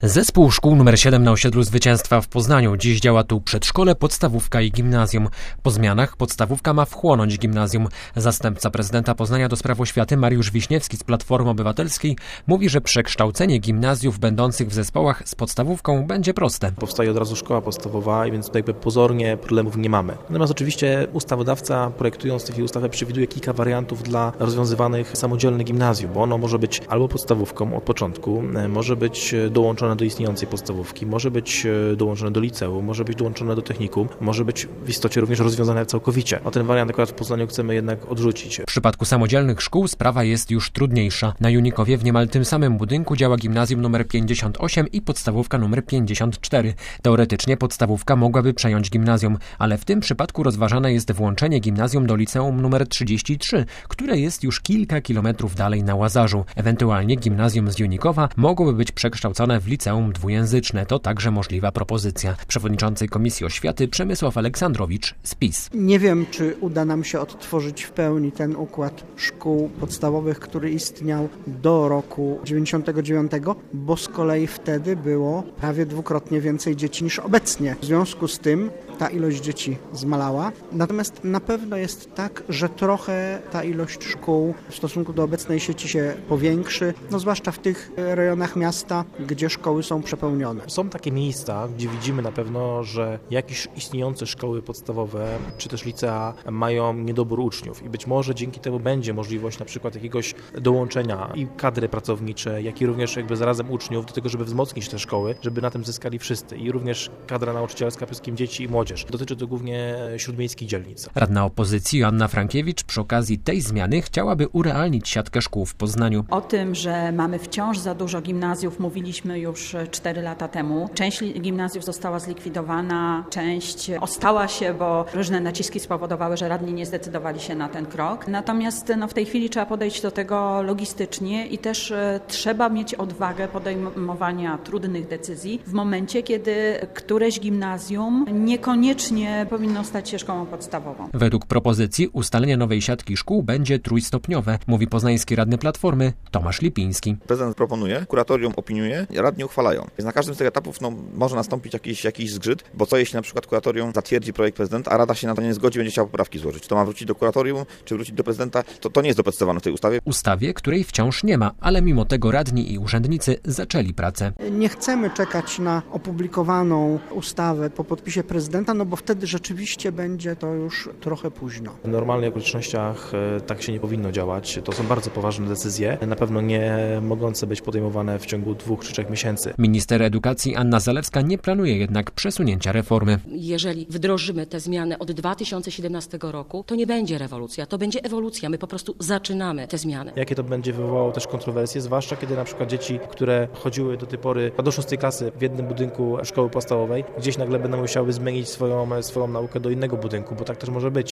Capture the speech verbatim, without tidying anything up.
Zespół szkół numer siedem na osiedlu Zwycięstwa w Poznaniu. Dziś działa tu przedszkole, podstawówka i gimnazjum. Po zmianach podstawówka ma wchłonąć gimnazjum. Zastępca prezydenta Poznania do spraw oświaty Mariusz Wiśniewski z Platformy Obywatelskiej mówi, że przekształcenie gimnazjów będących w zespołach z podstawówką będzie proste. Powstaje od razu szkoła podstawowa i więc tutaj jakby pozornie problemów nie mamy. Natomiast oczywiście ustawodawca, projektując tę ustawę, przewiduje kilka wariantów dla rozwiązywanych samodzielnych gimnazjów, bo ono może być albo podstawówką od początku, może być dołączone do istniejącej podstawówki, może być dołączone do liceum, może być dołączone do technikum, może być w istocie również rozwiązane całkowicie. O ten wariant akurat w Poznaniu chcemy jednak odrzucić. W przypadku samodzielnych szkół sprawa jest już trudniejsza. Na Junikowie w niemal tym samym budynku działa gimnazjum numer pięćdziesiąt osiem i podstawówka numer pięćdziesiąt cztery. Teoretycznie podstawówka mogłaby przejąć gimnazjum, ale w tym przypadku rozważane jest włączenie gimnazjum do liceum numer trzydzieści trzy, które jest już kilka kilometrów dalej na Łazarzu. Ewentualnie gimnazjum z Junikowa mogłoby być przekształcone w liceum dwujęzyczne. To także możliwa propozycja. Przewodniczący Komisji Oświaty Przemysław Aleksandrowicz z PiS. Nie wiem, czy uda nam się odtworzyć w pełni ten układ szkół podstawowych, który istniał do roku dziewięćdziesiątego dziewiątego, bo z kolei wtedy było prawie dwukrotnie więcej dzieci niż obecnie. W związku z tym ta ilość dzieci zmalała. Natomiast na pewno jest tak, że trochę ta ilość szkół w stosunku do obecnej sieci się powiększy, no zwłaszcza w tych rejonach miasta, gdzie szkoły są przepełnione. Są takie miejsca, gdzie widzimy na pewno, że jakieś istniejące szkoły podstawowe czy też licea mają niedobór uczniów i być może dzięki temu będzie możliwość na przykład jakiegoś dołączenia i kadry pracowniczej, jak i również jakby zarazem uczniów do tego, żeby wzmocnić te szkoły, żeby na tym zyskali wszyscy i również kadra nauczycielska, przede wszystkim dzieci i młodzież. Dotyczy to głównie śródmiejskich dzielnic. Radna opozycji Joanna Frankiewicz przy okazji tej zmiany chciałaby urealnić siatkę szkół w Poznaniu. O tym, że mamy wciąż za dużo gimnazjów, mówiliśmy już cztery lata temu. Część gimnazjów została zlikwidowana, część ostała się, bo różne naciski spowodowały, że radni nie zdecydowali się na ten krok. Natomiast no, w tej chwili trzeba podejść do tego logistycznie i też e, trzeba mieć odwagę podejmowania trudnych decyzji w momencie, kiedy któreś gimnazjum niekoniecznie powinno stać się szkołą podstawową. Według propozycji ustalenie nowej siatki szkół będzie trójstopniowe, mówi poznański radny Platformy Tomasz Lipiński. Prezydent proponuje, kuratorium opiniuje, radni uchwalają. Więc na każdym z tych etapów no, może nastąpić jakiś, jakiś zgrzyt, bo co jeśli na przykład kuratorium zatwierdzi projekt prezydenta, a rada się na to nie zgodzi, będzie chciała poprawki złożyć. To ma wrócić do kuratorium, czy wrócić do prezydenta? To, to nie jest doprecyzowane w tej ustawie. Ustawie, której wciąż nie ma, ale mimo tego radni i urzędnicy zaczęli pracę. Nie chcemy czekać na opublikowaną ustawę po podpisie prezydenta, no bo wtedy rzeczywiście będzie to już trochę późno. W normalnych okolicznościach tak się nie powinno działać. To są bardzo poważne decyzje, na pewno nie mogące być podejmowane w ciągu dwóch czy trzech miesięcy. Minister edukacji Anna Zalewska nie planuje jednak przesunięcia reformy. Jeżeli wdrożymy te zmiany od dwa tysiące siedemnastego roku, to nie będzie rewolucja, to będzie ewolucja. My po prostu zaczynamy te zmiany. Jakie to będzie wywołało też kontrowersje, zwłaszcza kiedy na przykład dzieci, które chodziły do tej pory do szóstej klasy w jednym budynku szkoły podstawowej, gdzieś nagle będą musiały zmienić swoją, swoją naukę do innego budynku, bo tak też może być.